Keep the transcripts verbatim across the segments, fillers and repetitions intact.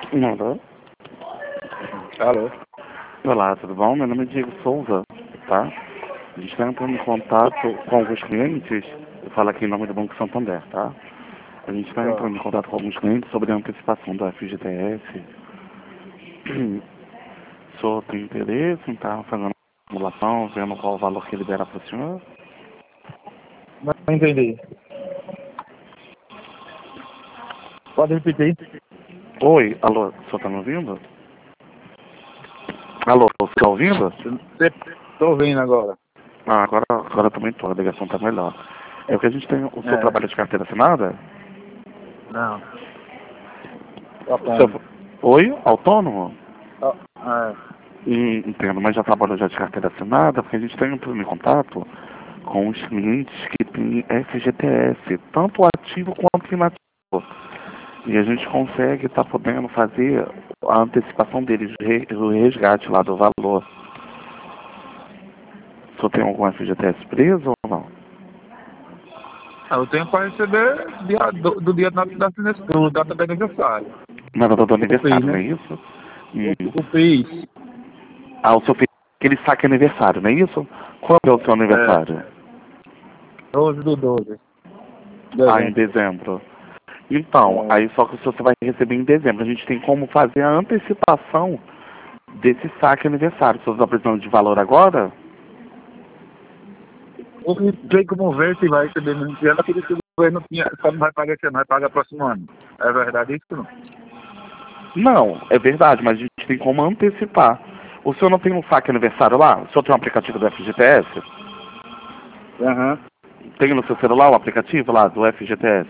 Alô? Alô? Olá, tudo bom? Meu nome é Diego Souza, tá? A gente está entrando em contato com alguns clientes, eu falo aqui em nome do Banco Santander, tá? A gente está Tá. entrando em contato com alguns clientes sobre a antecipação do F G T S. O senhor tem interesse em estar fazendo a simulação, vendo qual o valor que libera para o senhor? Não entendi. Pode repetir? Oi, alô, o senhor está me ouvindo? Alô, você está ouvindo? Estou ouvindo agora. Ah, agora, agora também estou, a ligação está melhor. É o que a gente tem, o seu É. trabalho de carteira assinada? Não. O Autônomo. seu, oi, autônomo? Ah, é. Hum, entendo, mas já trabalhou já de carteira assinada, porque a gente está entrando em contato com os clientes que têm F G T S, tanto ativo quanto inativo. E a gente consegue estar podendo fazer a antecipação deles, o resgate lá do valor. O senhor tem algum F G T S preso ou não? Ah, eu tenho para receber dia, do, do dia da, da, do data do aniversário. Na data do O P I, aniversário, não é né? isso? Hum. O, o P I. Ah, o seu filho, aquele saque aniversário, não é isso? Quando é o seu aniversário? É. doze do doze. Ah, em Dezembro. dezembro. Então, É. aí só que você vai receber em dezembro. A gente tem como fazer a antecipação desse saque aniversário. Você está precisando de valor agora? Eu tem como ver se vai receber no ano, aquele que o governo tinha, só não vai pagar esse ano, vai pagar próximo ano. É verdade isso não? Não, é verdade, mas a gente tem como antecipar. O senhor não tem um saque aniversário lá? O senhor tem um aplicativo do F G T S? Aham. Uhum. Tem no seu celular o aplicativo lá do F G T S?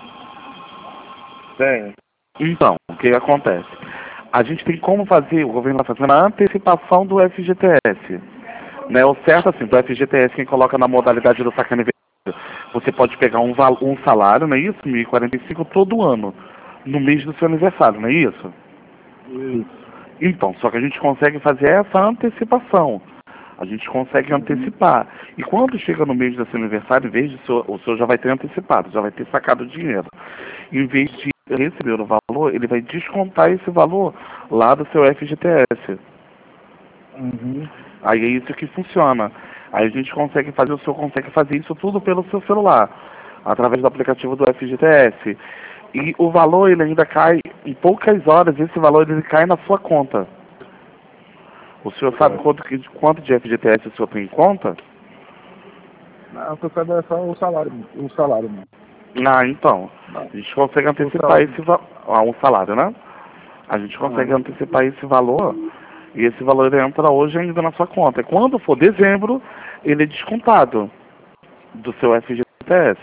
Tem. Então, o que acontece? A gente tem como fazer, o governo está fazendo a antecipação do F G T S. Né? O certo, assim, do F G T S, quem coloca na modalidade do saque aniversário, você pode pegar um, val um salário, não é isso? mil e quarenta e cinco todo ano, no mês do seu aniversário, não é isso? Isso. Então, só que a gente consegue fazer essa antecipação. A gente consegue Uhum. antecipar. E quando chega no mês do seu aniversário, em vez de seu, o senhor já vai ter antecipado, já vai ter sacado o dinheiro. Em vez de receber o valor, ele vai descontar esse valor lá do seu F G T S. Uhum. Aí é isso que funciona. Aí a gente consegue fazer, o senhor consegue fazer isso tudo pelo seu celular, através do aplicativo do F G T S. E o valor ele ainda cai, em poucas horas, esse valor ele cai na sua conta. O senhor sabe É. quanto, que- quanto de F G T S o senhor tem em conta? Não, eu quero é só o salário, o salário mesmo. Ah, então. Não. A gente consegue O antecipar salário. esse valor, um salário, né? A gente consegue Uhum. antecipar esse valor e esse valor ele entra hoje ainda na sua conta. E quando for dezembro, ele é descontado do seu F G T S.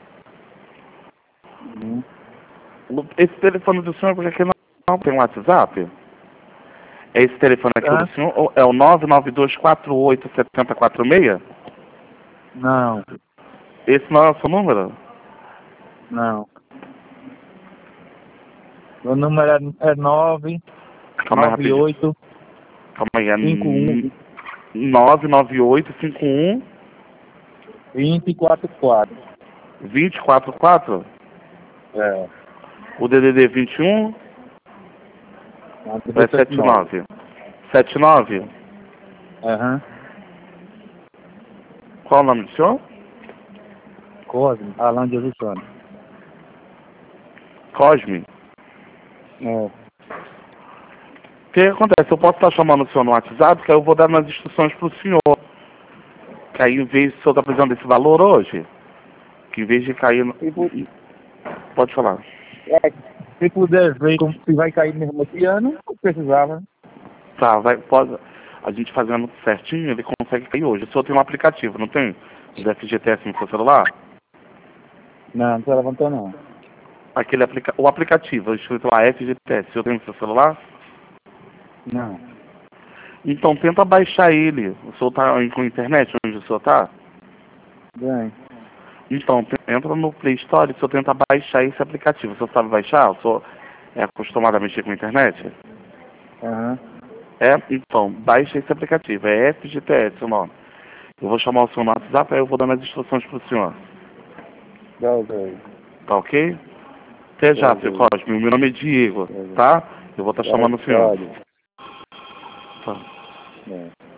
Uhum. Esse telefone do senhor, porque aqui não, não tem um WhatsApp? É esse telefone aqui do Tá? senhor? Ou é o nove nove dois quatro oito sete zero quatro seis? Não, Esse não é o seu número? não. Meu número é nove Calma aí nove rapidinho. oito Calma aí, é cinco um nove nove oito cinco um dois quatro quatro. dois quatro quatro. É. O D D D vinte e um é setenta e nove. setenta e nove. setenta e nove? Aham. Qual o nome do senhor? Cosme, Alan de Luciano. Cosme. É. O que acontece? Eu posso estar chamando o senhor no WhatsApp, que aí eu vou dar umas instruções para o senhor. Que aí, em vez de o senhor estar precisando desse valor hoje, que em vez de cair no... Se, pu- Pode falar. é, se puder ver como se vai cair mesmo esse ano, eu precisava. Tá, vai, pode... A gente fazendo certinho, ele consegue cair hoje. O senhor tem um aplicativo, não tem? Do F G T S no seu celular? Não, não tá levantando não. Aquele aplica... O aplicativo, escrito lá F G T S, o senhor tem no seu celular? Não. Então tenta baixar ele. O senhor tá com internet onde o senhor tá? Bem. Então, te- entra no Play Store e o senhor tenta baixar esse aplicativo. O senhor sabe baixar? O senhor é acostumado a mexer com internet? Aham. É? Então, baixa esse aplicativo. É F G T S o nome. Eu vou chamar o senhor no WhatsApp, aí eu vou dando as instruções pro senhor. Dá o velho. Tá ok? Até Dá já, o seu velho. Cosme. O meu nome é Diego, Dá o velho. tá? Eu vou estar chamando o senhor. Pode. Tá. É.